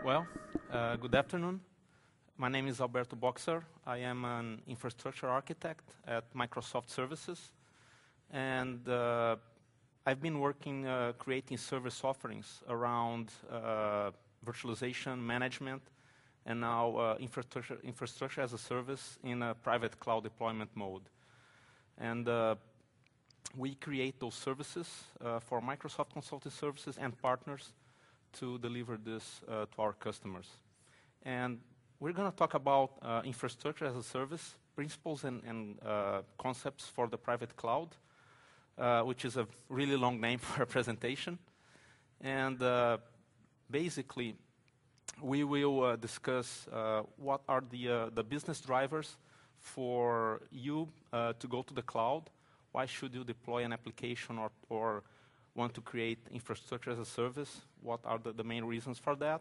Well, good afternoon. My name is Alberto Boxer. I am an infrastructure architect at Microsoft Services. And I've been working creating service offerings around virtualization management and now infrastructure as a service in a private cloud deployment mode. And we create those services for Microsoft Consulting Services and partners to deliver this to our customers. And we're going to talk about infrastructure as a service, principles and concepts for the private cloud, which is a really long name for a presentation. And basically, we will discuss what are the business drivers for you to go to the cloud. Why should you deploy an application or want to create infrastructure as a service? What are the main reasons for that?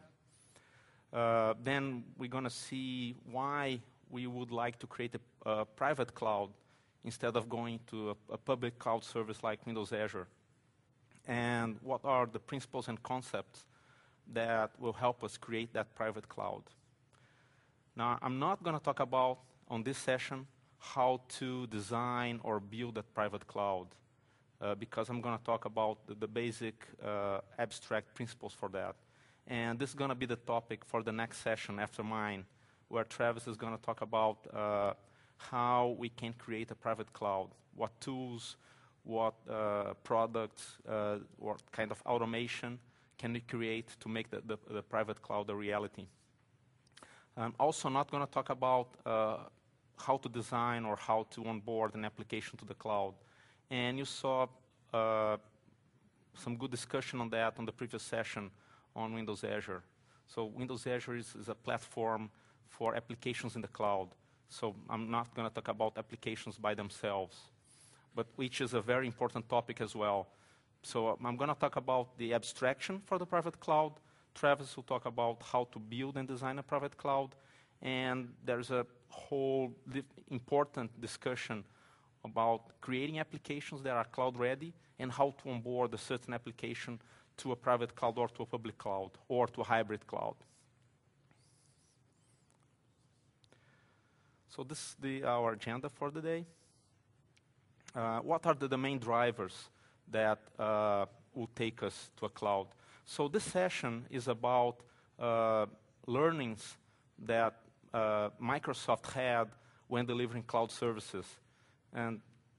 Then we're going to see why we would like to create a private cloud instead of going to a public cloud service like Windows Azure. And what are the principles and concepts that will help us create that private cloud. Now, I'm not going to talk about, on this session, how to design or build a private cloud, because I'm going to talk about the basic abstract principles for that. And this is going to be the topic for the next session after mine, where Travis is going to talk about how we can create a private cloud, what tools, what products, what kind of automation can we create to make the private cloud a reality. I'm also not going to talk about how to design or how to onboard an application to the cloud. And you saw some good discussion on that on the previous session on Windows Azure. So Windows Azure is a platform for applications in the cloud. So I'm not going to talk about applications by themselves, but which is a very important topic as well. So I'm going to talk about the abstraction for the private cloud. Travis will talk about how to build and design a private cloud. And there's a whole important discussion about creating applications that are cloud ready and how to onboard a certain application to a private cloud or to a public cloud or to a hybrid cloud. So this is our agenda for the day. What are the main drivers that will take us to a cloud? So this session is about learnings that Microsoft had when delivering cloud services. And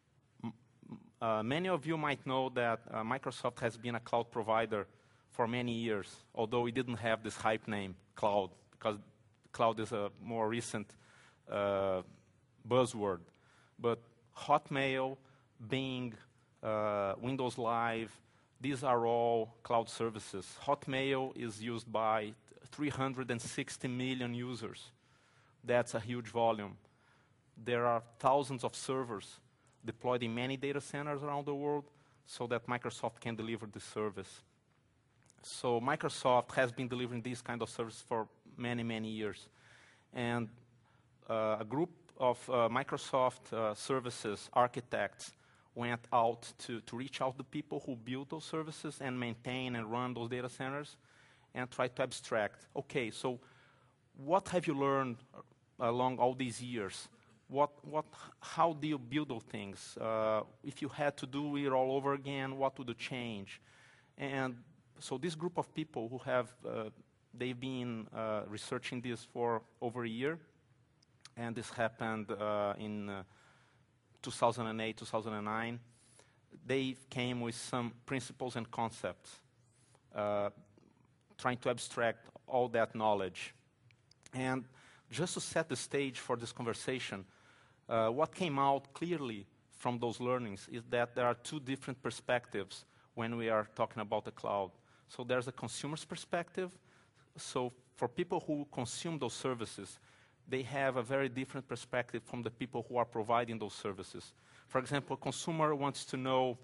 many of you might know that Microsoft has been a cloud provider for many years, although we didn't have this hype name, cloud, because cloud is a more recent buzzword. But Hotmail, Bing, Windows Live, these are all cloud services. Hotmail is used by 360 million users. That's a huge volume. There are thousands of servers deployed in many data centers around the world so that Microsoft can deliver this service. So Microsoft has been delivering these kind of services for many, many years. And a group of Microsoft services architects went out to reach out to people who build those services and maintain and run those data centers and try to abstract. Okay, so what have you learned along all these years? How do you build those things? If you had to do it all over again, what would you change? And so this group of people who have, they've been researching this for over a year, and this happened in 2008, 2009. They came with some principles and concepts, trying to abstract all that knowledge. And just to set the stage for this conversation, what came out clearly from those learnings is that there are two different perspectives when we are talking about the cloud. So there's a consumer's perspective. So for people who consume those services, they have a very different perspective from the people who are providing those services. For example, a consumer wants to know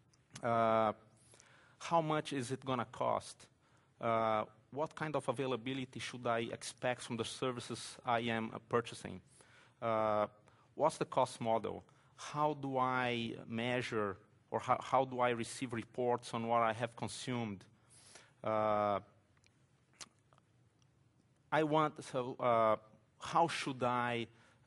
how much is it going to cost? What kind of availability should I expect from the services I am purchasing? What's the cost model? How do I measure or how do I receive reports on what I have consumed? how should I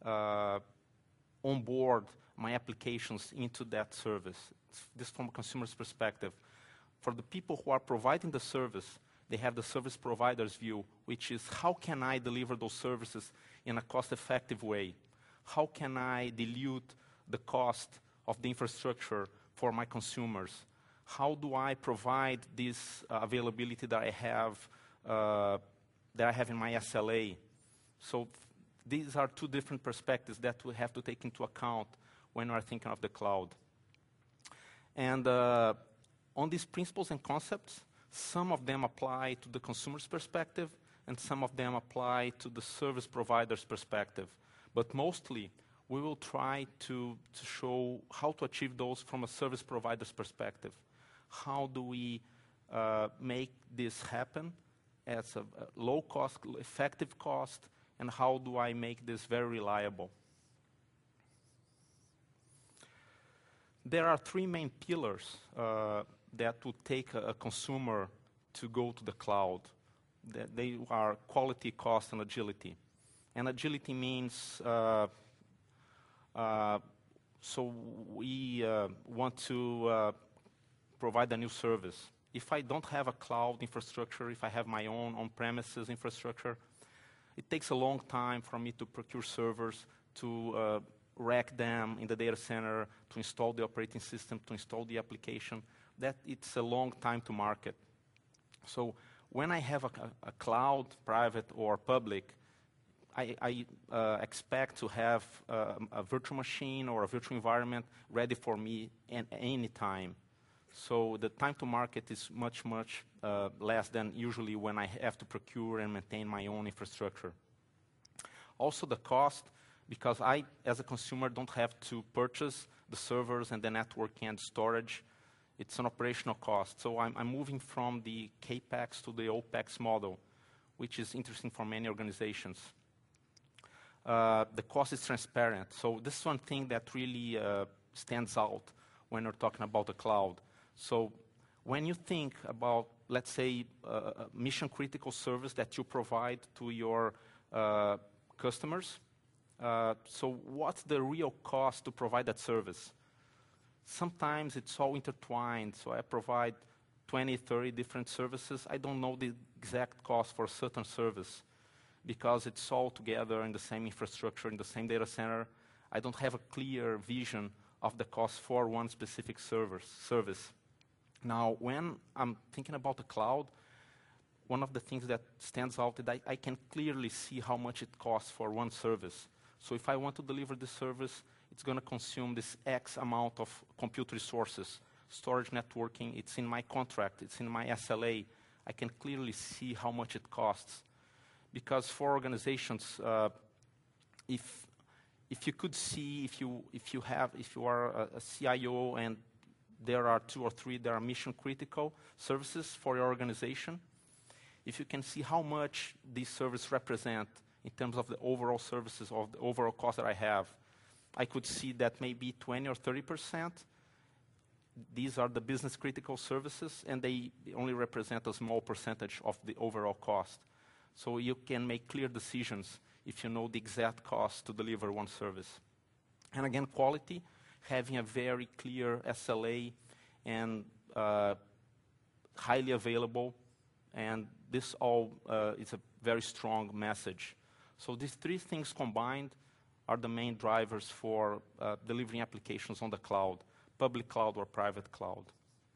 onboard my applications into that service? This from a consumer's perspective. For the people who are providing the service, they have the service provider's view, which is how can I deliver those services in a cost-effective way? How can I dilute the cost of the infrastructure for my consumers? How do I provide this availability that I have in my SLA? So these are two different perspectives that we have to take into account when we're thinking of the cloud. And on these principles and concepts, some of them apply to the consumer's perspective, and some of them apply to the service provider's perspective. But mostly, we will try to show how to achieve those from a service provider's perspective. How do we make this happen at a low cost, effective cost, and how do I make this very reliable? There are three main pillars that would take a consumer to go to the cloud. They are quality, cost, and agility. And agility means, so we want to provide a new service. If I don't have a cloud infrastructure, if I have my own on-premises infrastructure, it takes a long time for me to procure servers, to rack them in the data center, to install the operating system, to install the application. That it's a long time to market. So when I have a cloud, private or public, I expect to have a virtual machine or a virtual environment ready for me at any time. So the time to market is much less than usually when I have to procure and maintain my own infrastructure. Also the cost, because I, as a consumer, don't have to purchase the servers and the networking and storage. It's an operational cost. So I'm moving from the CAPEX to the OPEX model, which is interesting for many organizations. The cost is transparent. So this is one thing that really stands out when we're talking about the cloud. So when you think about, let's say, a mission-critical service that you provide to your customers, so what's the real cost to provide that service? Sometimes it's all intertwined. So I provide 20, 30 different services. I don't know the exact cost for a certain service because it's all together in the same infrastructure, in the same data center. I don't have a clear vision of the cost for one specific service. Now, when I'm thinking about the cloud, one of the things that stands out is that I can clearly see how much it costs for one service. So if I want to deliver this service, it's going to consume this X amount of compute resources, storage, networking. It's in my contract. It's in my SLA. I can clearly see how much it costs. Because for organizations, if you could see, if you are a CIO and there are 2 or 3 that are mission critical services for your organization, if you can see how much these services represent in terms of the overall services, of the overall cost that I have, I could see that maybe 20 or 30%, these are the business critical services, and they only represent a small percentage of the overall cost. So you can make clear decisions if you know the exact cost to deliver one service. And again, quality, having a very clear SLA and highly available, and this all is a very strong message. So these 3 things combined are the main drivers for delivering applications on the cloud, public cloud or private cloud.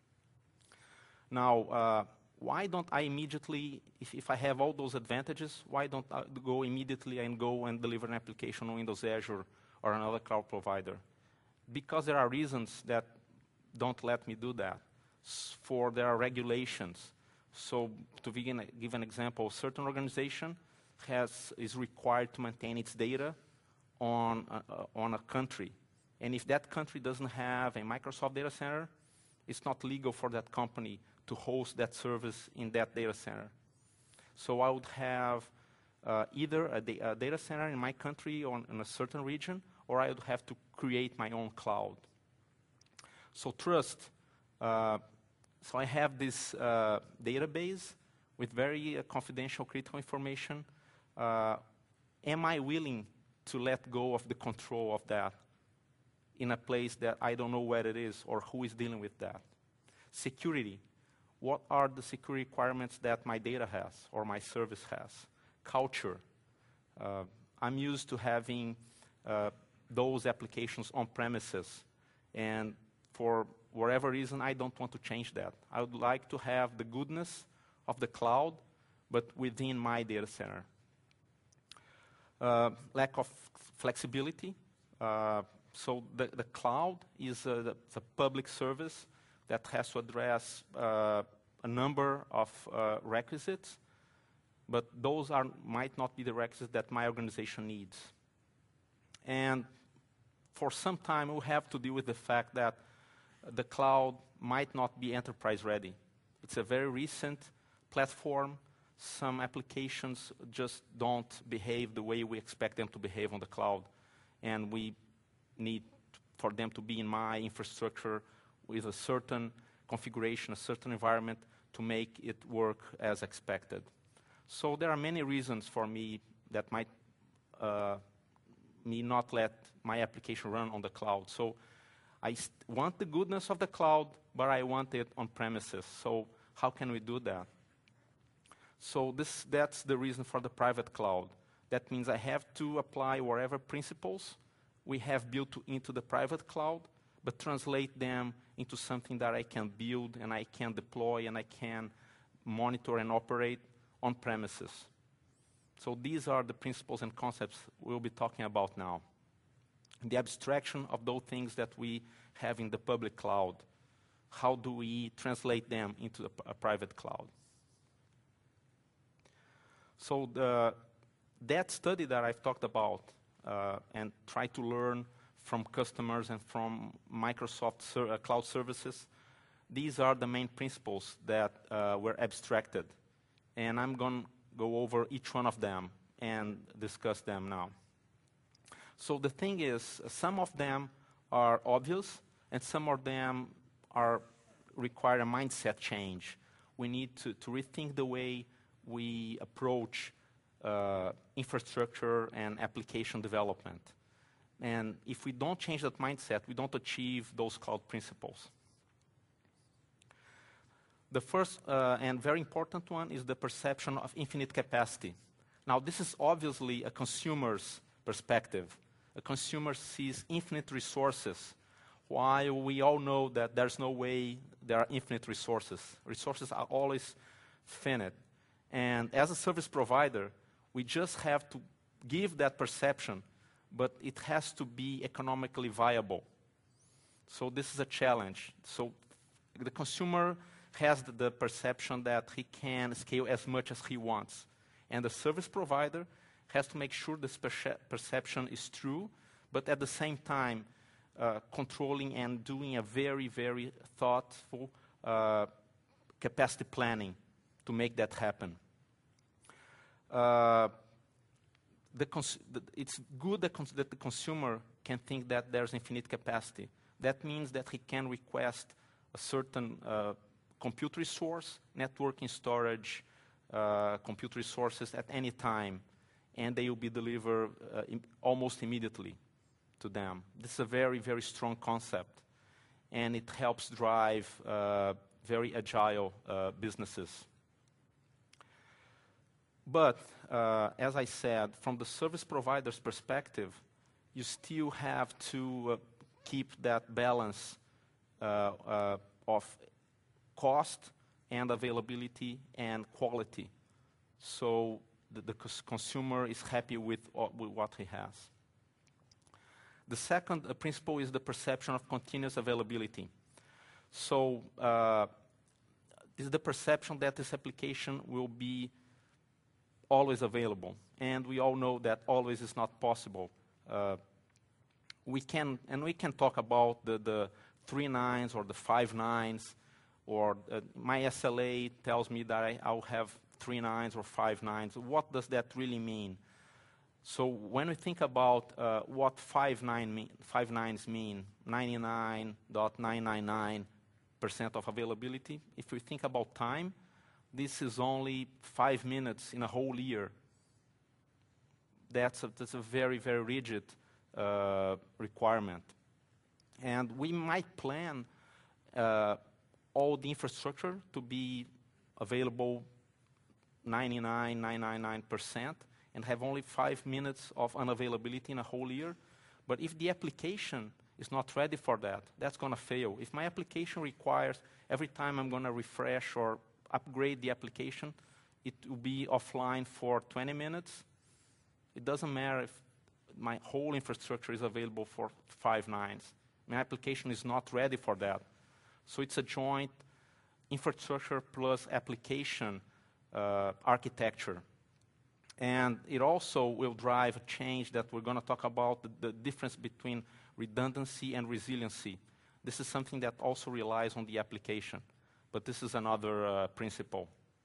Now, why don't I immediately, if I have all those advantages, why don't I go immediately and go and deliver an application on Windows Azure or another cloud provider? Because there are reasons that don't let me do that. There are regulations. So to give an example, a certain organization is required to maintain its data on a country. And if that country doesn't have a Microsoft data center, it's not legal for that company to host that service in that data center. So I would have either a data center in my country or in a certain region, or I would have to create my own cloud. So trust. So I have this database with very confidential critical information. am I willing to let go of the control of that in a place that I don't know where it is or who is dealing with that? Security. What are the security requirements that my data has or my service has? Culture. I'm used to having those applications on premises, and for whatever reason, I don't want to change that. I would like to have the goodness of the cloud, but within my data center. Lack of flexibility. So the cloud is a public service that has to address a number of requisites, but those might not be the requisites that my organization needs. And for some time, we'll have to deal with the fact that the cloud might not be enterprise ready. It's a very recent platform. Some applications just don't behave the way we expect them to behave on the cloud. And we need for them to be in my infrastructure with a certain configuration, a certain environment to make it work as expected. So there are many reasons for me that might me not let my application run on the cloud. So I want the goodness of the cloud, but I want it on premises. So how can we do that? So that's the reason for the private cloud. That means I have to apply whatever principles we have built into the private cloud, but translate them into something that I can build and I can deploy and I can monitor and operate on premises. So these are the principles and concepts we'll be talking about now. The abstraction of those things that we have in the public cloud. How do we translate them into a private cloud? So that study that I've talked about and try to learn from customers and from Microsoft cloud services, these are the main principles that were abstracted. And I'm going to go over each one of them and discuss them now. So the thing is, some of them are obvious, and some of them require a mindset change. We need to rethink the way we approach infrastructure and application development. And if we don't change that mindset, we don't achieve those cloud principles. The first and very important one is the perception of infinite capacity. Now, this is obviously a consumer's perspective. A consumer sees infinite resources, while we all know that there's no way there are infinite resources. Resources are always finite. And as a service provider, we just have to give that perception, but it has to be economically viable. So this is a challenge. So the consumer has the perception that he can scale as much as he wants. And the service provider has to make sure this perception is true, but at the same time, controlling and doing a very, very thoughtful capacity planning to make that happen. It's good that the consumer can think that there's infinite capacity. That means that he can request a certain compute resource, networking storage, compute resources at any time, and they will be delivered almost immediately to them. This is a very, very strong concept, and it helps drive very agile businesses. But, as I said, from the service provider's perspective, you still have to keep that balance of cost and availability and quality. So the consumer is happy with what he has. The second principle is the perception of continuous availability. So this is the perception that this application will be always available. And we all know that always is not possible. We can talk about the 3 nines or the 5 nines, or my SLA tells me that I'll have 3 nines or 5 nines. What does that really mean? So when we think about what 5 nines mean, 99.999% of availability, if we think about time, this is only 5 minutes in a whole year. that's a very, very rigid requirement. And we might plan all the infrastructure to be available 99.999% and have only 5 minutes of unavailability in a whole year. But if the application is not ready for that, that's going to fail. If my application requires every time I'm going to refresh or upgrade the application, it will be offline for 20 minutes. It doesn't matter if my whole infrastructure is available for 5 nines. My application is not ready for that. So it's a joint infrastructure plus application architecture. And it also will drive a change that we're going to talk about, the difference between redundancy and resiliency. This is something that also relies on the application, but this is another principle.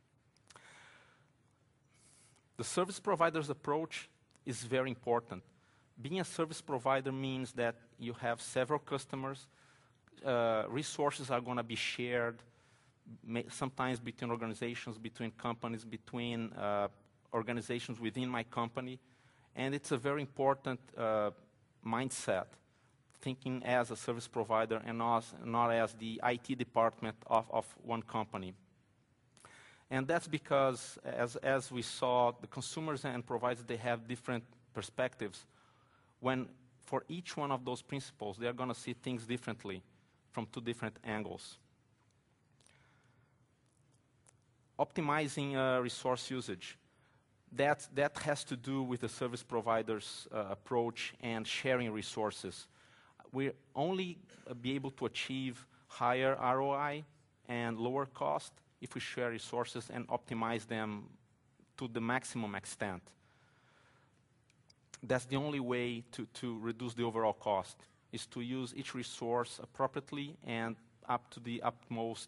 The service provider's approach is very important. Being a service provider means that you have several customers, resources are going to be shared, sometimes between organizations, between companies, between organizations within my company, and it's a very important mindset, thinking as a service provider and not as the IT department of one company. And that's because, as we saw, the consumers and providers, they have different perspectives. When for each one of those principles, they're going to see things differently from 2 different angles. Optimizing resource usage. That has to do with the service provider's approach and sharing resources. We'll only be able to achieve higher ROI and lower cost if we share resources and optimize them to the maximum extent. That's the only way to reduce the overall cost, is to use each resource appropriately and up to the utmost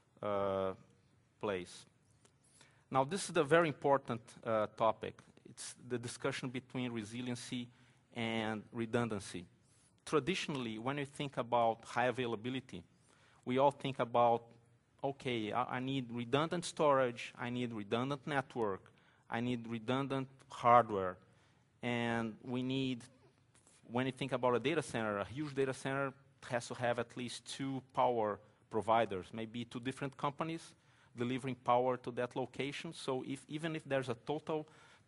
place. Now, this is a very important topic. It's the discussion between resiliency and redundancy. Traditionally, when we think about high availability, we all think about, okay, I need redundant storage, I need redundant network, I need redundant hardware, and we need, when you think about a data center, a huge data center has to have at least 2 power providers, maybe 2 different companies delivering power to that location. So even if there's a total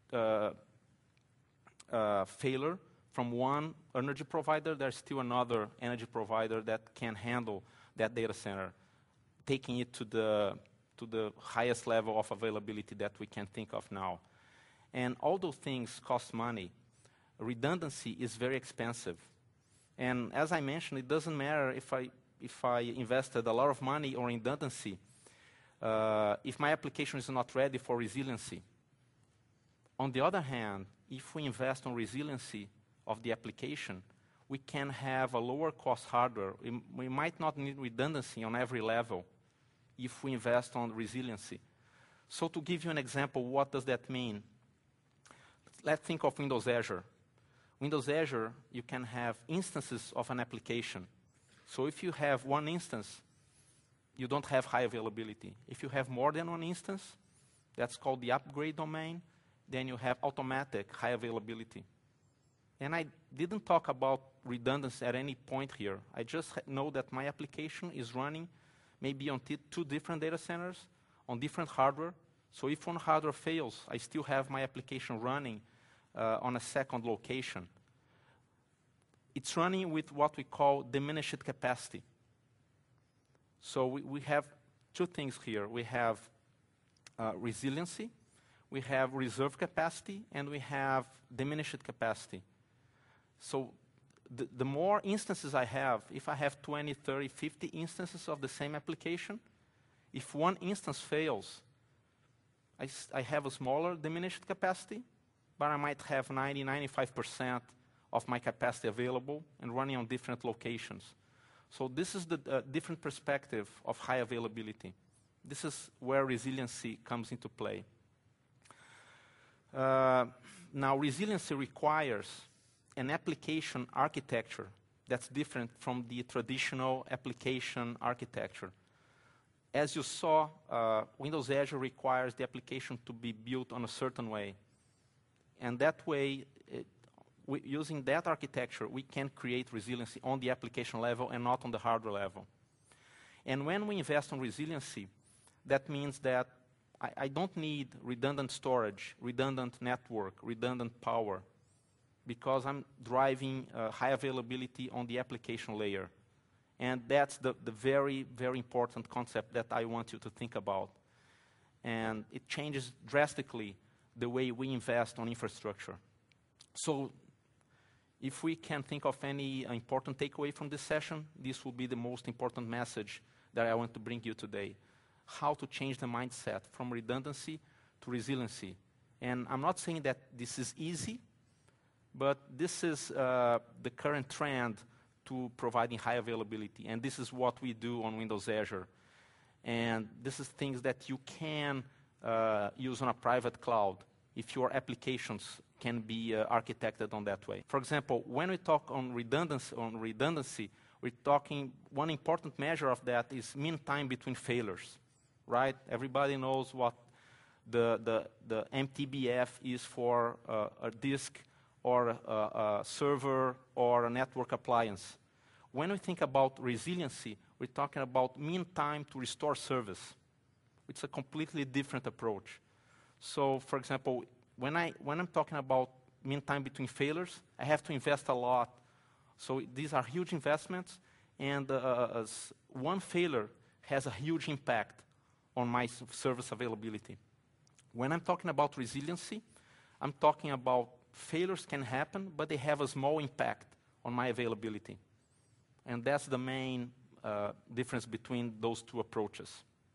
failure from one energy provider, there's still another energy provider that can handle that data center, taking it to the highest level of availability that we can think of now. And all those things cost money. Redundancy is very expensive. And as I mentioned, it doesn't matter if I invested a lot of money on redundancy, if my application is not ready for resiliency. On the other hand, if we invest on resiliency of the application, we can have a lower cost hardware. We might not need redundancy on every level if we invest on resiliency. So to give you an example, what does that mean? Let's think of Windows Azure. Windows Azure, you can have instances of an application. So if you have one instance, you don't have high availability. If you have more than one instance, that's called the upgrade domain, then you have automatic high availability. And I didn't talk about redundancy at any point here. I just know that my application is running maybe on 2 different data centers on different hardware. So if one hardware fails, I still have my application running on a second location. It's running with what we call diminished capacity. So we have 2 things here. We have resiliency, we have reserve capacity, and we have diminished capacity. So the more instances I have, if I have 20, 30, 50 instances of the same application, if one instance fails, I have a smaller diminished capacity, but I might have 90, 95% of my capacity available and running on different locations. So this is the different perspective of high availability. This is where resiliency comes into play. Now, resiliency requires an application architecture that's different from the traditional application architecture. As you saw, Windows Azure requires the application to be built on a certain way. And that way, using that architecture, we can create resiliency on the application level and not on the hardware level. And when we invest in resiliency, that means that I don't need redundant storage, redundant network, redundant power, because I'm driving high availability on the application layer. And that's the very, very important concept that I want you to think about. And it changes drastically the way we invest on infrastructure. So if we can think of any important takeaway from this session, this will be the most important message that I want to bring you today. How to change the mindset from redundancy to resiliency. And I'm not saying that this is easy, but this is the current trend to providing high availability. And this is what we do on Windows Azure. And this is things that you can use on a private cloud if your applications can be architected on that way. For example, when we talk on redundancy, we're talking, one important measure of that is mean time between failures, right? Everybody knows what the MTBF is for a disk or a server or a network appliance. When we think about resiliency, we're talking about mean time to restore service. It's a completely different approach. So, for example, when I'm talking about mean time between failures, I have to invest a lot. So these are huge investments, and one failure has a huge impact on my service availability. When I'm talking about resiliency, I'm talking about failures can happen, but they have a small impact on my availability. And that's the main difference between those two approaches.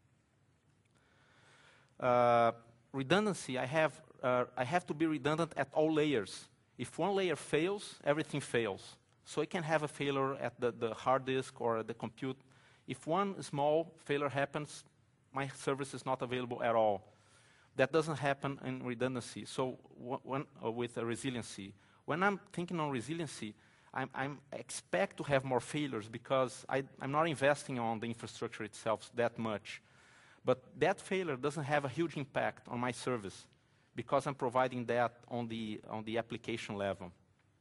Redundancy, I have to be redundant at all layers. If one layer fails, everything fails. So I can have a failure at the hard disk or the compute. If one small failure happens, my service is not available at all. That doesn't happen in redundancy. So with resiliency, when I'm thinking on resiliency, I expect to have more failures because I'm not investing on the infrastructure itself that much. But that failure doesn't have a huge impact on my service because I'm providing that on the application level.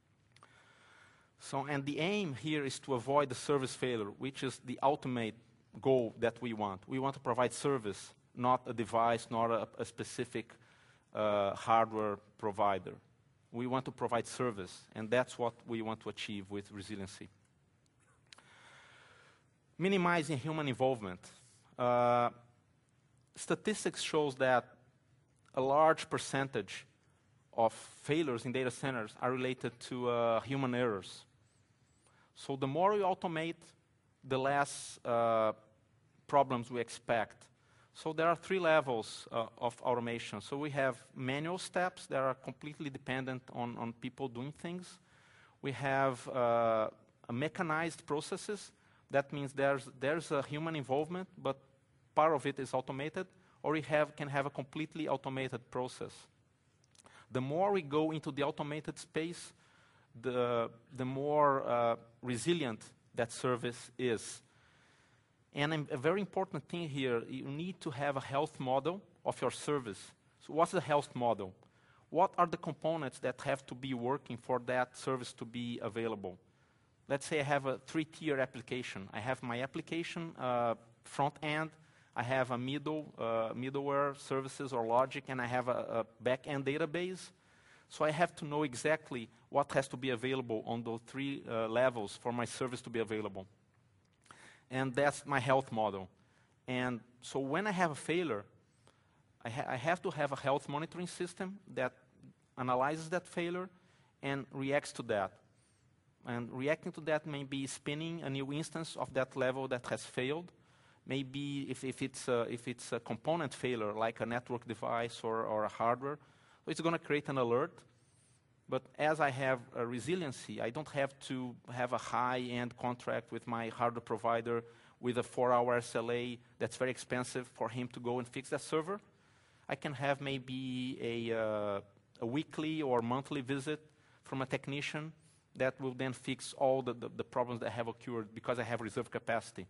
So, and the aim here is to avoid the service failure, which is the ultimate goal that we want. We want to provide service, not a device, not a specific hardware provider. We want to provide service, and that's what we want to achieve with resiliency. Minimizing human involvement. Statistics shows that a large percentage of failures in data centers are related to human errors. So the more we automate, the less problems we expect. So there are 3 levels of automation. So we have manual steps that are completely dependent on people doing things. We have mechanized processes. That means there's a human involvement, but part of it is automated. Or we can have a completely automated process. The more we go into the automated space, the more resilient that service is. And a very important thing here, you need to have a health model of your service. So what's the health model? What are the components that have to be working for that service to be available? Let's say I have a 3-tier application. I have my application front end, I have a middleware services or logic, and I have a back-end database. So I have to know exactly what has to be available on those 3 levels for my service to be available. And that's my health model. And so when I have a failure, I have to have a health monitoring system that analyzes that failure and reacts to that. And reacting to that may be spinning a new instance of that level that has failed. Maybe if it's a component failure, like a network device or a hardware, it's going to create an alert. But as I have a resiliency, I don't have to have a high-end contract with my hardware provider with a 4-hour SLA that's very expensive for him to go and fix that server. I can have maybe a weekly or monthly visit from a technician that will then fix all the problems that have occurred because I have reserve capacity.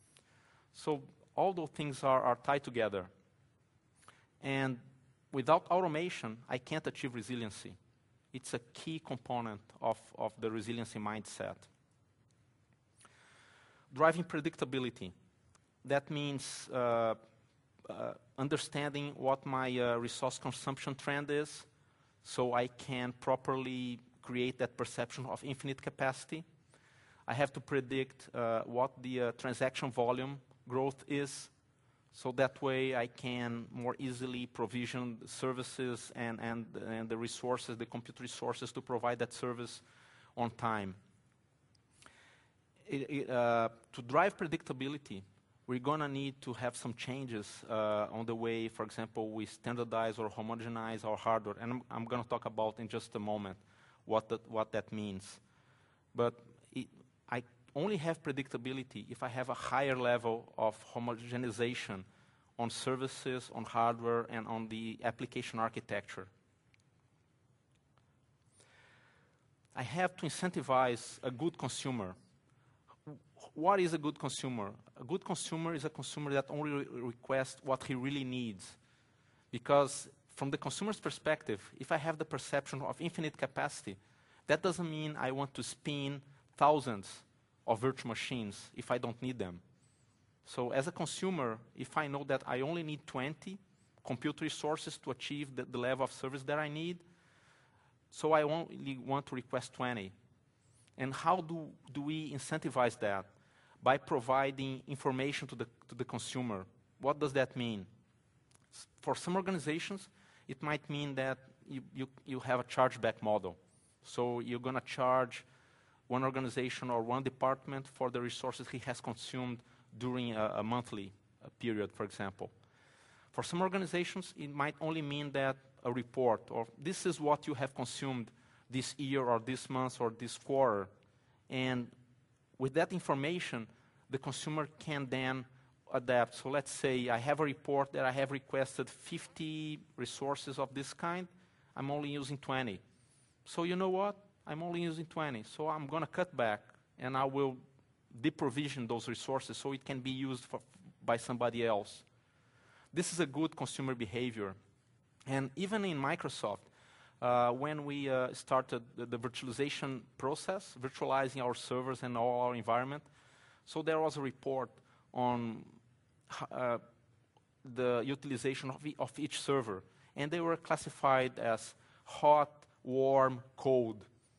So all those things are tied together. And without automation, I can't achieve resiliency. It's a key component of the resiliency mindset. Driving predictability. That means understanding what my resource consumption trend is, so I can properly create that perception of infinite capacity. I have to predict what the transaction volume growth is, so that way I can more easily provision the services and the resources, the compute resources to provide that service on time. To drive predictability, we're going to need to have some changes on the way, for example, we standardize or homogenize our hardware. And I'm going to talk about in just a moment what that means. But I only have predictability if I have a higher level of homogenization on services, on hardware, and on the application architecture. I have to incentivize a good consumer. What is a good consumer? A good consumer is a consumer that only requests what he really needs. Because from the consumer's perspective, if I have the perception of infinite capacity, that doesn't mean I want to spin thousands of virtual machines if I don't need them. So as a consumer, if I know that I only need 20 compute resources to achieve the level of service that I need, so I only want to request 20. And how do we incentivize that? By providing information to the consumer. What does that mean? For some organizations, it might mean that you have a chargeback model. So you're going to charge one organization or one department for the resources he has consumed during a monthly period, for example. For some organizations, it might only mean that a report, or this is what you have consumed this year or this month or this quarter. And with that information, the consumer can then adapt. So let's say I have a report that I have requested 50 resources of this kind. I'm only using 20. So you know what? I'm only using 20. So I'm going to cut back, and I will deprovision those resources so it can be used by somebody else. This is a good consumer behavior. And even in Microsoft, when we started the virtualization process, virtualizing our servers and all our environment, so there was a report on the utilization of each server. And they were classified as hot, warm, cold.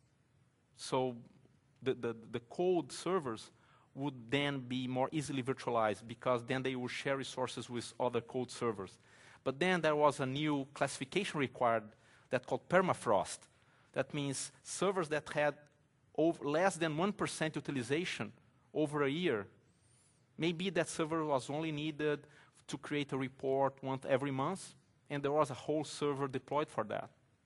So the cold servers would then be more easily virtualized because then they would share resources with other cold servers. But then there was a new classification required that called permafrost. That means servers that had less than 1% utilization over a year, maybe that server was only needed to create a report once every month, and there was a whole server deployed for that.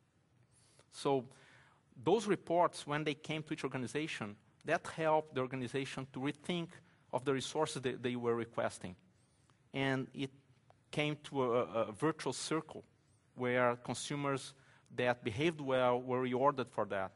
So those reports, when they came to each organization, that helped the organization to rethink of the resources that they were requesting. And it came to a virtual circle where consumers that behaved well were rewarded for that.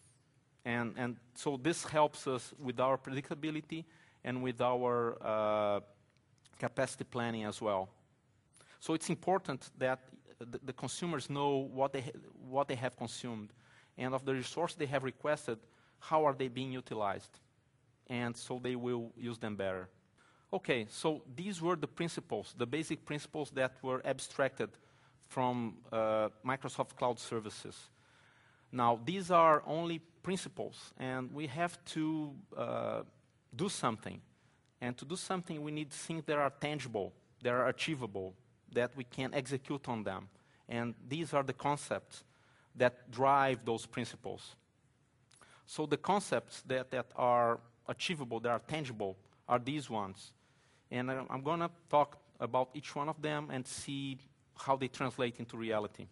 And so this helps us with our predictability and with our capacity planning as well. So it's important that the consumers know what they have consumed, and of the resources they have requested, how are they being utilized, and so they will use them better. Okay, so these were the principles, the basic principles that were abstracted from Microsoft Cloud Services. Now, these are only principles, and we have to do something. And to do something, we need things that are tangible, that are achievable, that we can execute on them. And these are the concepts that drive those principles. So the concepts that are achievable, that are tangible, are these ones. And I'm going to talk about each one of them and see how they translate into reality.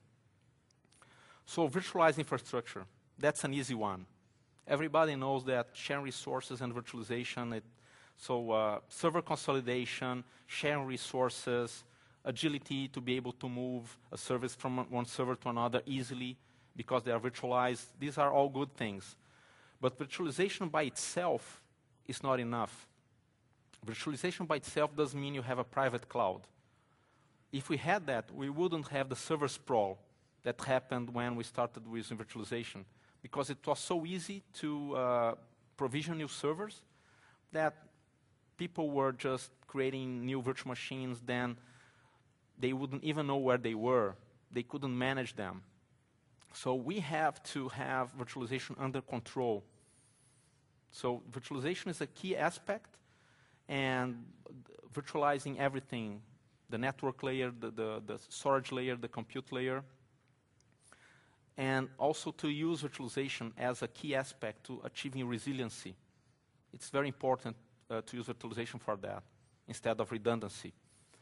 So virtualized infrastructure, that's an easy one. Everybody knows that sharing resources and virtualization, server consolidation, sharing resources, agility to be able to move a service from one server to another easily because they are virtualized. These are all good things. But virtualization by itself is not enough. Virtualization by itself doesn't mean you have a private cloud. If we had that, we wouldn't have the server sprawl that happened when we started with virtualization, because it was so easy to provision new servers that people were just creating new virtual machines, then they wouldn't even know where they were. They couldn't manage them. So we have to have virtualization under control. So virtualization is a key aspect, and virtualizing everything, the network layer, the storage layer, the compute layer, and also to use virtualization as a key aspect to achieving resiliency. It's very important to use virtualization for that instead of redundancy.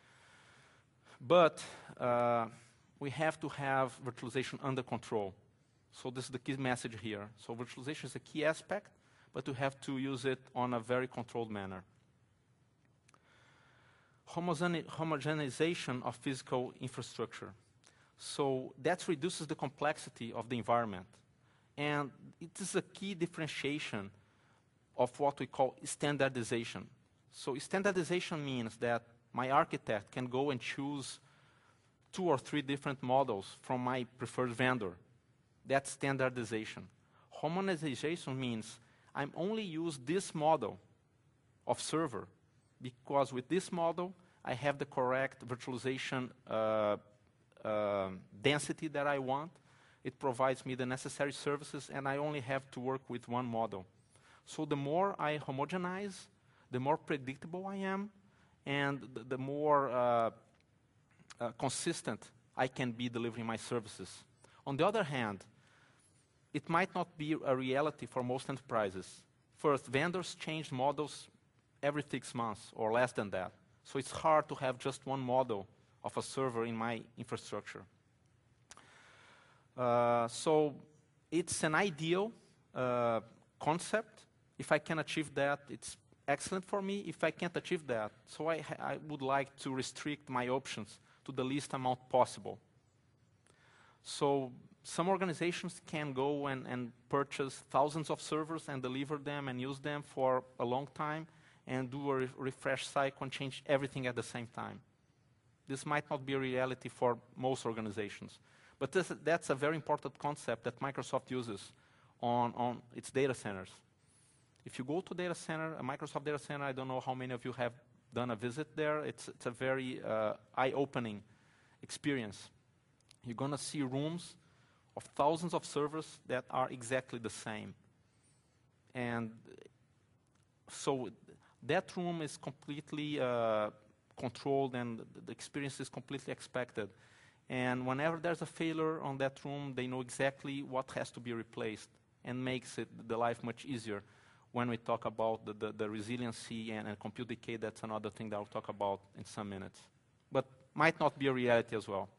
But we have to have virtualization under control. So this is the key message here. So virtualization is a key aspect, but we have to use it on a very controlled manner. Homogenization of physical infrastructure. So that reduces the complexity of the environment. And it is a key differentiation of what we call standardization. So standardization means that my architect can go and choose 2 or 3 different models from my preferred vendor. That's standardization. Homogenization means I only use this model of server because with this model I have the correct virtualization density that I want. It provides me the necessary services, and I only have to work with one model. So the more I homogenize, the more predictable I am, and the more consistent I can be delivering my services. On the other hand, it might not be a reality for most enterprises. First, vendors change models every 6 months or less than that. So it's hard to have just one model of a server in my infrastructure. So it's an ideal concept. If I can achieve that, it's excellent for me. If I can't achieve that, so I would like to restrict my options to the least amount possible. So some organizations can go and purchase thousands of servers and deliver them and use them for a long time and do a refresh cycle and change everything at the same time. This might not be a reality for most organizations. But that's a very important concept that Microsoft uses on its data centers. If you go to data center, a Microsoft data center, I don't know how many of you have done a visit there. It's a very eye-opening experience. You're going to see rooms of thousands of servers that are exactly the same. And so that room is completely controlled, and the experience is completely expected. And whenever there's a failure on that room, they know exactly what has to be replaced, and makes the life much easier. When we talk about the resiliency and compute decay, that's another thing that I'll talk about in some minutes. But might not be a reality as well.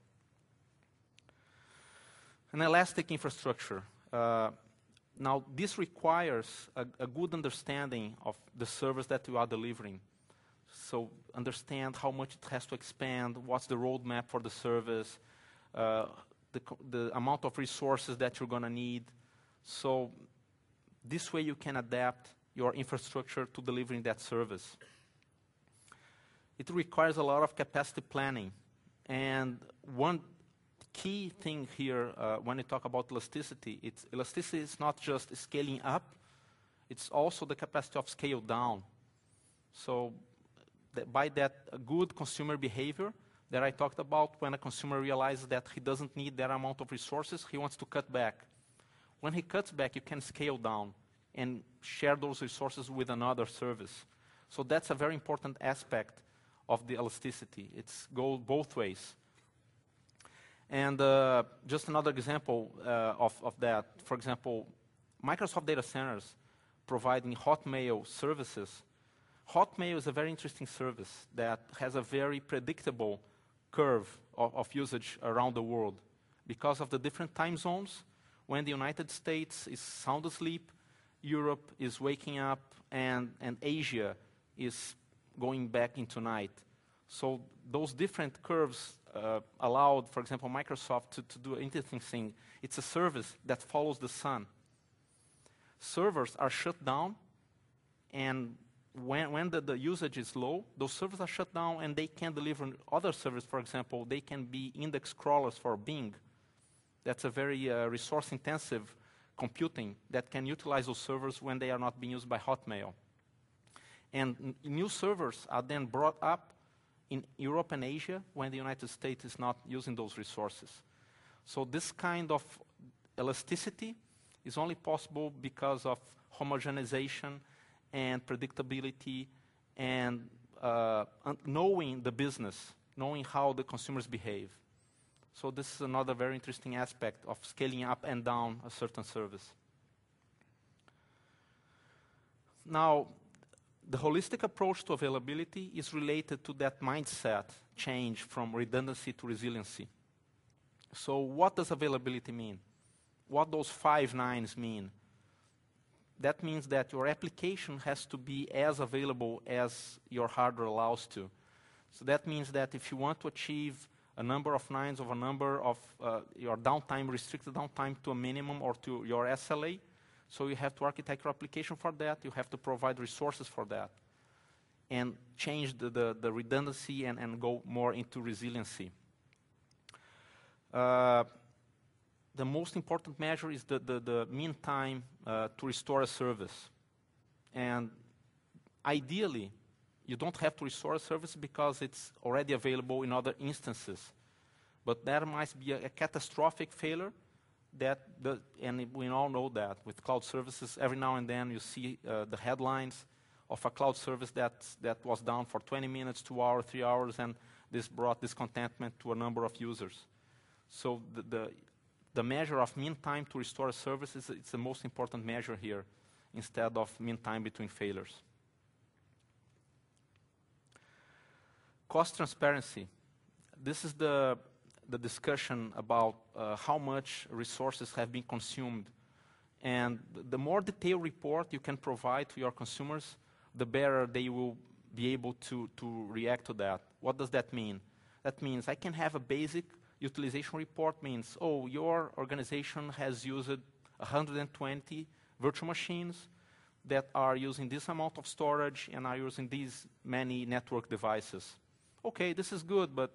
An elastic infrastructure. Now, this requires a good understanding of the service that you are delivering. So understand how much it has to expand, what's the roadmap for the service, the amount of resources that you're going to need. So this way you can adapt your infrastructure to delivering that service. It requires a lot of capacity planning. And one key thing here when we talk about elasticity, elasticity is not just scaling up, it's also the capacity of scale down. So by that good consumer behavior that I talked about, when a consumer realizes that he doesn't need that amount of resources, he wants to cut back. When he cuts back, you can scale down and share those resources with another service. So that's a very important aspect of the elasticity. It's goes both ways. And just another example of that, for example, Microsoft data centers providing Hotmail services. Hotmail is a very interesting service that has a very predictable curve of usage around the world. Because of the different time zones, when the United States is sound asleep, Europe is waking up, and Asia is going back into night. So those different curves allowed, for example, Microsoft to do an interesting thing. It's a service that follows the sun. Servers are shut down, and when the usage is low, those servers are shut down and they can deliver other services. For example, they can be index crawlers for Bing. That's a very resource-intensive computing that can utilize those servers when they are not being used by Hotmail. And new servers are then brought up in Europe and Asia when the United States is not using those resources. So this kind of elasticity is only possible because of homogenization and predictability and knowing the business, knowing how the consumers behave. So this is another very interesting aspect of scaling up and down a certain service. Now, the holistic approach to availability is related to that mindset change from redundancy to resiliency. So what does availability mean? What those 5 nines mean? That means that your application has to be as available as your hardware allows to. So that means that if you want to achieve a number of nines of a number of your downtime, restricted downtime to a minimum or to your SLA, so you have to architect your application for that, you have to provide resources for that, and change the redundancy and go more into resiliency. The most important measure is the mean time to restore a service. And ideally, you don't have to restore a service because it's already available in other instances. But there might be a catastrophic failure and we all know that with cloud services, every now and then you see the headlines of a cloud service that was down for 20 minutes, 2 hours, 3 hours, and this brought discontentment to a number of users. So the measure of mean time to restore a service it's the most important measure here, instead of mean time between failures. Cost transparency. This is the discussion about how much resources have been consumed. And the more detailed report you can provide to your consumers, the better they will be able to react to that. What does that mean? That means I can have a basic utilization report means, oh, your organization has used 120 virtual machines that are using this amount of storage and are using these many network devices. Okay, this is good, but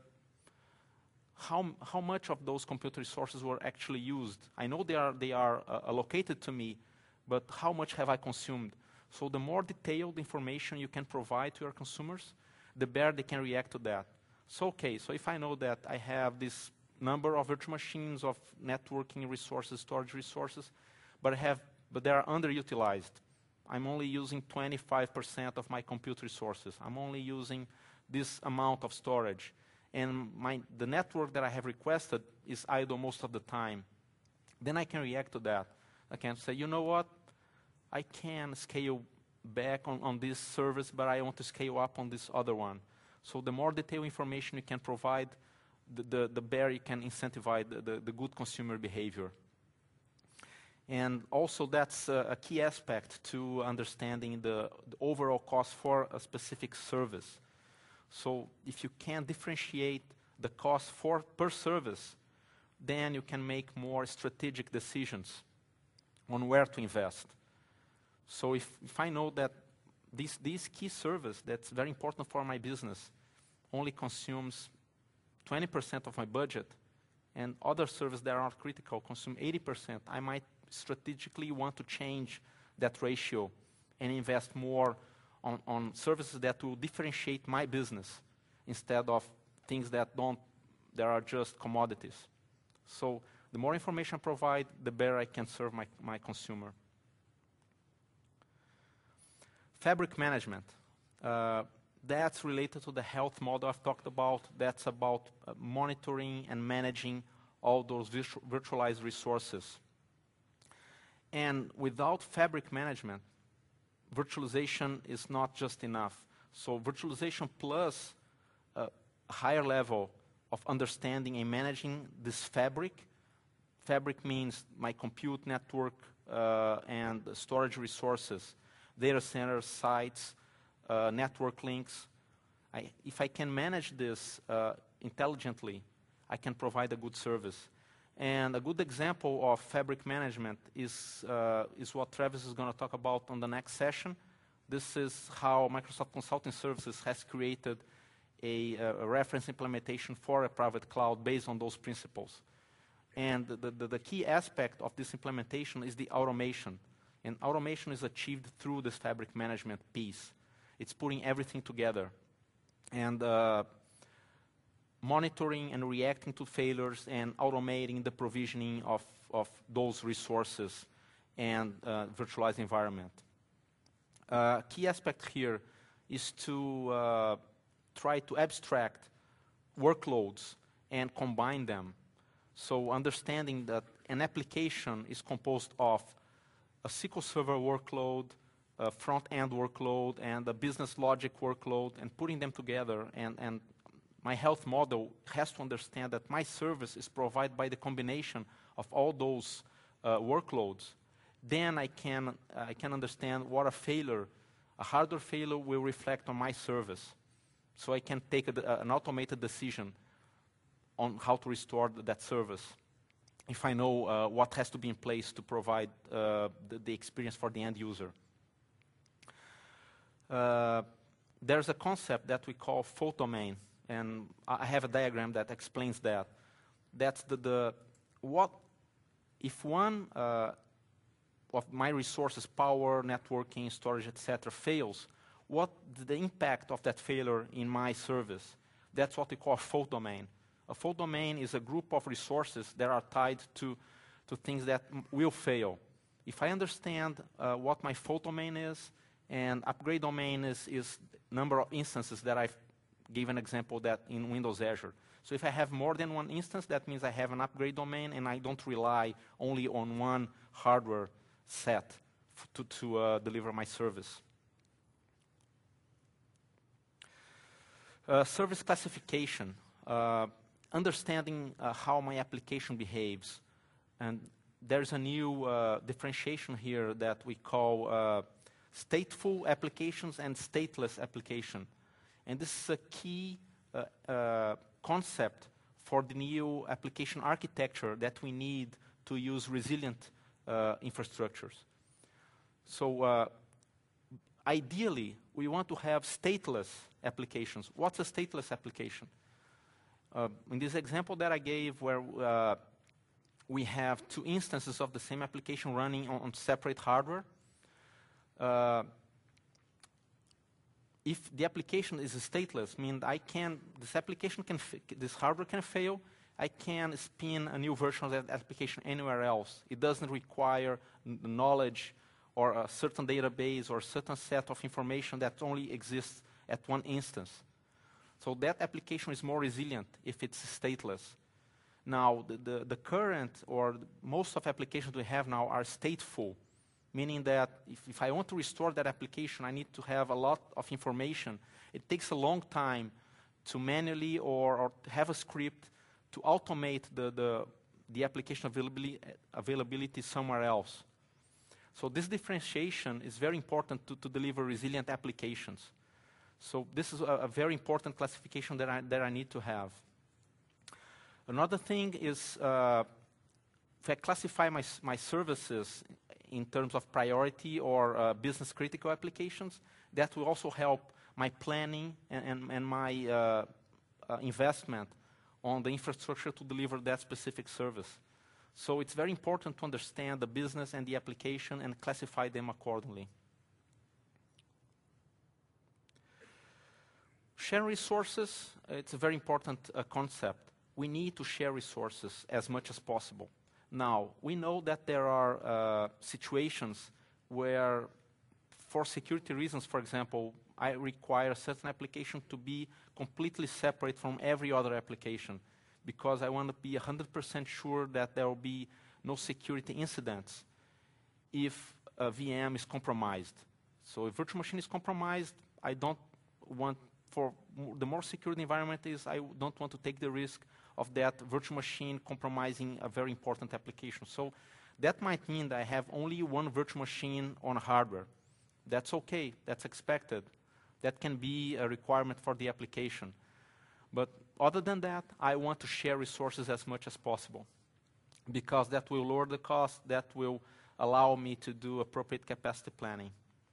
how much of those computer resources were actually used? I know they are allocated to me, but how much have I consumed? So the more detailed information you can provide to your consumers, the better they can react to that. So okay, so if I know that I have this number of virtual machines, of networking resources, storage resources, but they are underutilized. I'm only using 25% of my compute resources. I'm only using this amount of storage. And the network that I have requested is idle most of the time. Then I can react to that. I can say, you know what? I can scale back on this service, but I want to scale up on this other one. So the more detailed information you can provide, the better you can incentivize the good consumer behavior. And also that's a key aspect to understanding the overall cost for a specific service. So if you can differentiate the cost per service, then you can make more strategic decisions on where to invest. So if I know that this key service that's very important for my business only consumes 20% of my budget, and other services that are not critical consume 80%, I might strategically want to change that ratio and invest more on services that will differentiate my business instead of things that are just commodities. So the more information I provide, the better I can serve my consumer. Fabric management. That's related to the health model I've talked about. That's about monitoring and managing all those virtualized resources. And without fabric management, virtualization is not just enough. So virtualization plus a higher level of understanding and managing this fabric. Fabric means my compute network and storage resources, data centers, sites, network links. If I can manage this intelligently, I can provide a good service. And a good example of fabric management is what Travis is going to talk about on the next session. This is how Microsoft Consulting Services has created a reference implementation for a private cloud based on those principles. And the key aspect of this implementation is the automation. And automation is achieved through this fabric management piece. It's putting everything together. And monitoring and reacting to failures and automating the provisioning of those resources and virtualized environment. Key aspect here is to try to abstract workloads and combine them. So understanding that an application is composed of a SQL Server workload, a front-end workload, and a business logic workload, and putting them together. And my health model has to understand that my service is provided by the combination of all those workloads. Then I can understand what a hardware failure will reflect on my service. So I can take an automated decision on how to restore that service if I know what has to be in place to provide the experience for the end user. There's a concept that we call fault domain, and I have a diagram that explains that. That's what if one of my resources, power, networking, storage, etc., fails, what the impact of that failure in my service? That's what we call a fault domain. A fault domain is a group of resources that are tied to things that will fail. If I understand what my fault domain is, and upgrade domain is number of instances that I've given an example that in Windows Azure. So if I have more than one instance, that means I have an upgrade domain and I don't rely only on one hardware set to deliver my service. Service classification. Understanding how my application behaves. And there's a new differentiation here that we call stateful applications and stateless application. And this is a key concept for the new application architecture that we need to use resilient infrastructures. So ideally, we want to have stateless applications. What's a stateless application? In this example that I gave where we have two instances of the same application running on separate hardware, if the application is stateless, means this hardware can fail, I can spin a new version of that application anywhere else. It doesn't require knowledge or a certain database or a certain set of information that only exists at one instance. So that application is more resilient if it's stateless. Now, the current or most of applications we have now are stateful, meaning that if I want to restore that application, I need to have a lot of information. It takes a long time to manually or have a script to automate the application availability somewhere else. So this differentiation is very important to deliver resilient applications. So this is a very important classification that I need to have. Another thing is if I classify my services in terms of priority or business critical applications, that will also help my planning and my investment on the infrastructure to deliver that specific service. So it's very important to understand the business and the application and classify them accordingly. Share resources, it's a very important concept. We need to share resources as much as possible. Now, we know that there are situations where, for security reasons, for example, I require a certain application to be completely separate from every other application because I want to be 100% sure that there will be no security incidents if a VM is compromised. So if virtual machine is compromised, I don't want, for the more secure the environment is, I don't want to take the risk of that virtual machine compromising a very important application. So that might mean that I have only one virtual machine on hardware. That's okay, that's expected. That can be a requirement for the application. But other than that, I want to share resources as much as possible because that will lower the cost, that will allow me to do appropriate capacity planning.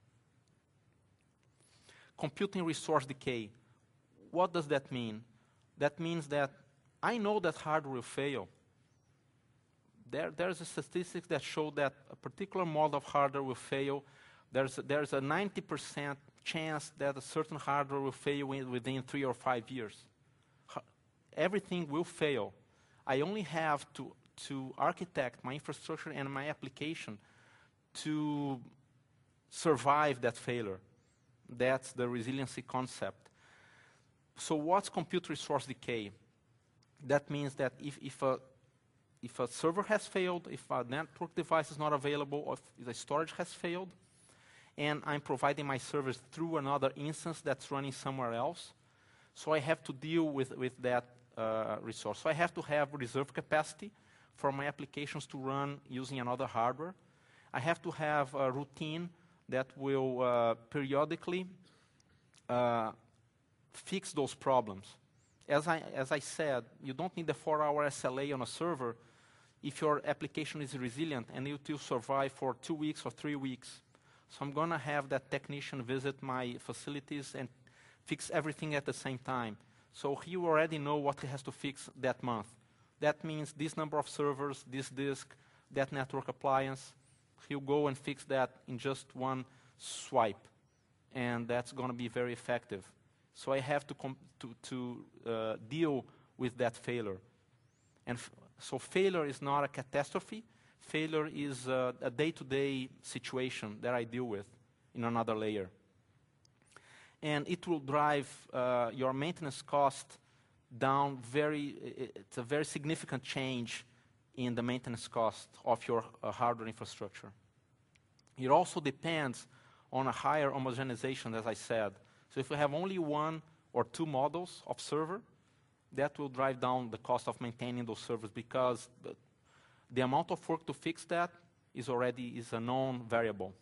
Computing resource decay. What does that mean? That means that I know that hardware will fail. There's a statistics that show that a particular model of hardware will fail. There's a 90% chance that a certain hardware will fail within 3 or 5 years. Everything will fail. I only have to architect my infrastructure and my application to survive that failure. That's the resiliency concept. So what's compute resource decay? That means that if a server has failed, if a network device is not available, or if the storage has failed, and I'm providing my service through another instance that's running somewhere else, so I have to deal with that resource. So I have to have reserve capacity for my applications to run using another hardware. I have to have a routine that will periodically fix those problems. As I said, you don't need a 4-hour SLA on a server if your application is resilient and it will survive for 2 weeks or 3 weeks. So I'm going to have that technician visit my facilities and fix everything at the same time. So he will already know what he has to fix that month. That means this number of servers, this disk, that network appliance. He'll go and fix that in just one swipe. And that's going to be very effective. So I have to deal with that failure. And so failure is not a catastrophe. Failure is a day-to-day situation that I deal with in another layer. And it will drive your maintenance cost down it's a very significant change in the maintenance cost of your hardware infrastructure. It also depends on a higher homogenization, as I said. So if we have only 1 or 2 models of server, that will drive down the cost of maintaining those servers because the amount of work to fix that is a known variable.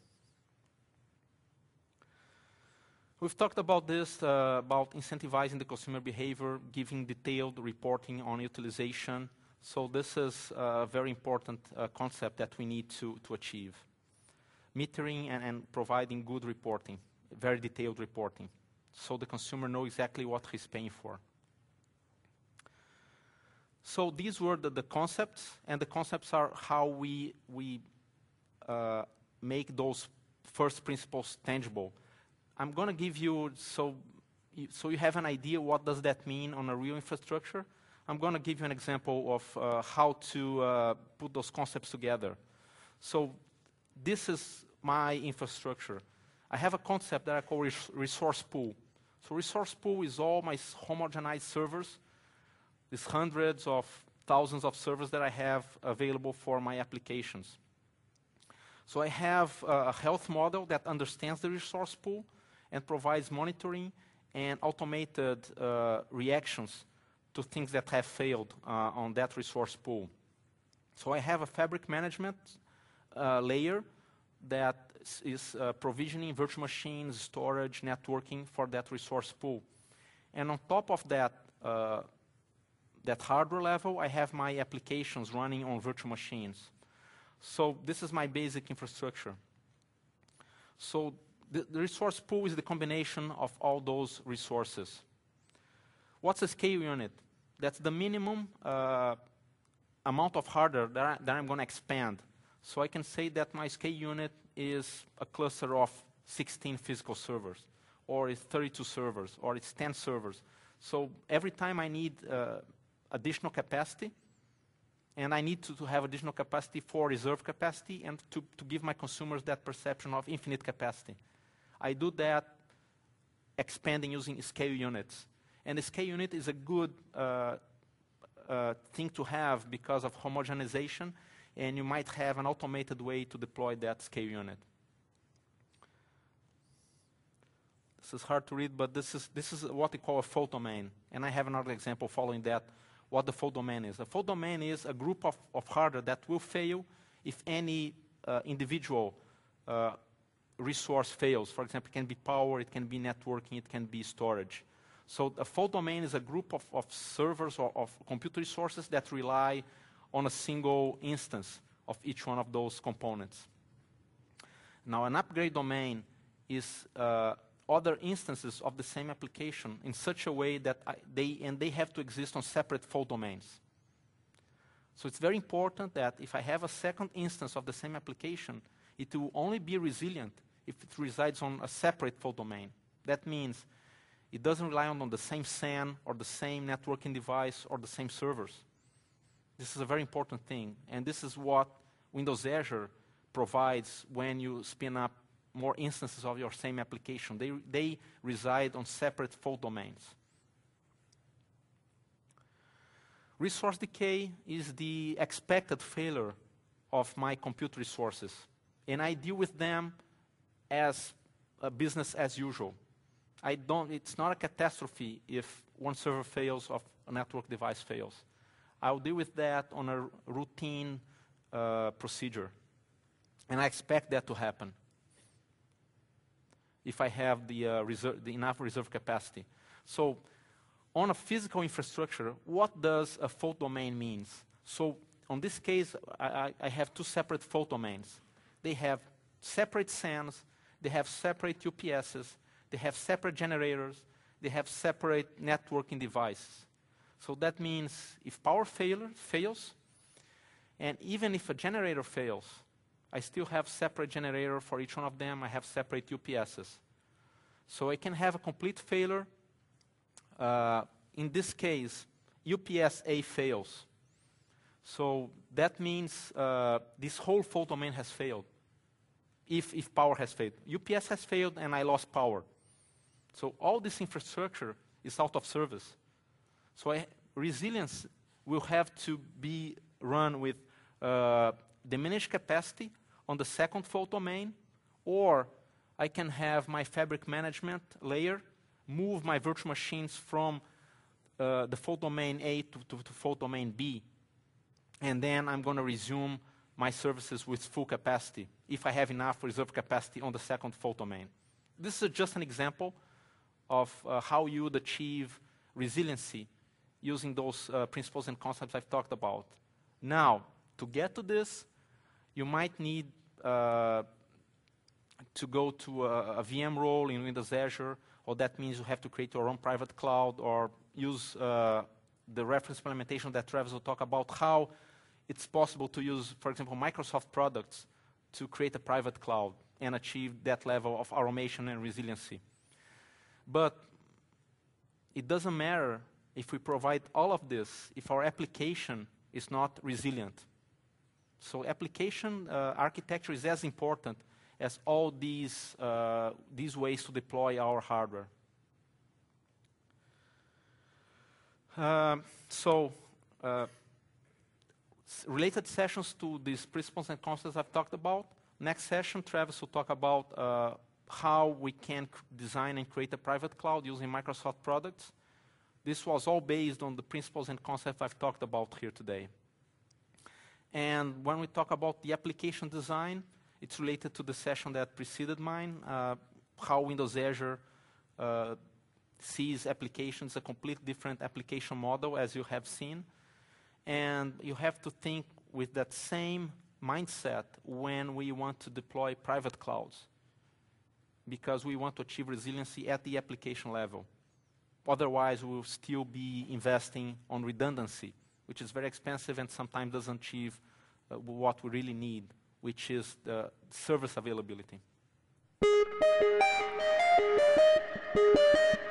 We've talked about this, about incentivizing the consumer behavior, giving detailed reporting on utilization. So this is a very important concept that we need to achieve. Metering and providing good reporting, very detailed reporting, so the consumer knows exactly what he's paying for. So these were the concepts, and the concepts are how we make those first principles tangible. I'm going to give you, so you have an idea what does that mean on a real infrastructure. I'm going to give you an example of how to put those concepts together. So this is my infrastructure. I have a concept that I call resource pool. So resource pool is all my homogenized servers. These hundreds of thousands of servers that I have available for my applications. So I have a health model that understands the resource pool and provides monitoring and automated reactions to things that have failed on that resource pool. So I have a fabric management layer that is provisioning virtual machines, storage, networking for that resource pool. And on top of that, that hardware level, I have my applications running on virtual machines. So this is my basic infrastructure. So the resource pool is the combination of all those resources. What's a scale unit? That's the minimum amount of hardware that I'm going to expand. So I can say that my scale unit is a cluster of 16 physical servers, or it's 32 servers, or it's 10 servers. So every time I need additional capacity, and I need to have additional capacity for reserve capacity and to give my consumers that perception of infinite capacity. I do that expanding using scale units. And the scale unit is a good thing to have because of homogenization, and you might have an automated way to deploy that scale unit. This is hard to read, but this is what we call a fault domain. And I have another example following that, what the fault domain is. A fault domain is a group of hardware that will fail if any individual resource fails. For example, it can be power, it can be networking, it can be storage. So a fault domain is a group of servers or of compute resources that rely on a single instance of each one of those components. Now, an upgrade domain is other instances of the same application in such a way that they have to exist on separate fault domains. So it's very important that if I have a second instance of the same application, it will only be resilient if it resides on a separate fault domain. That means it doesn't rely on the same SAN or the same networking device or the same servers. This is a very important thing, and this is what Windows Azure provides when you spin up more instances of your same application. They reside on separate fault domains. Resource decay is the expected failure of my compute resources, and I deal with them as a business as usual. It's not a catastrophe if one server fails or a network device fails. I'll deal with that on a routine procedure, and I expect that to happen if I have the enough reserve capacity. So on a physical infrastructure, what does a fault domain mean? So on this case, I have two separate fault domains. They have separate SANs, they have separate UPSs, they have separate generators, they have separate networking devices. So that means if power fails, and even if a generator fails, I still have separate generator for each one of them. I have separate UPSs. So I can have a complete failure. In this case, UPS A fails. So that means this whole fault domain has failed, if power has failed. UPS has failed and I lost power. So all this infrastructure is out of service. So resilience will have to be run with diminished capacity on the second fault domain, or I can have my fabric management layer move my virtual machines from the fault domain A to fault domain B, and then I'm going to resume my services with full capacity if I have enough reserve capacity on the second fault domain. This is just an example of how you would achieve resiliency using those principles and concepts I've talked about. Now, to get to this, you might need to go to a VM role in Windows Azure, or that means you have to create your own private cloud, or use the reference implementation that Travis will talk about, how it's possible to use, for example, Microsoft products to create a private cloud and achieve that level of automation and resiliency. But it doesn't matter if we provide all of this if our application is not resilient. So application architecture is as important as all these ways to deploy our hardware. Related sessions to these principles and concepts I've talked about. Next session, Travis will talk about how we can design and create a private cloud using Microsoft products. This was all based on the principles and concepts I've talked about here today. And when we talk about the application design, it's related to the session that preceded mine, how Windows Azure sees applications, a completely different application model, as you have seen. And you have to think with that same mindset when we want to deploy private clouds, because we want to achieve resiliency at the application level. Otherwise, we will still be investing on redundancy, which is very expensive and sometimes doesn't achieve what we really need, which is the service availability.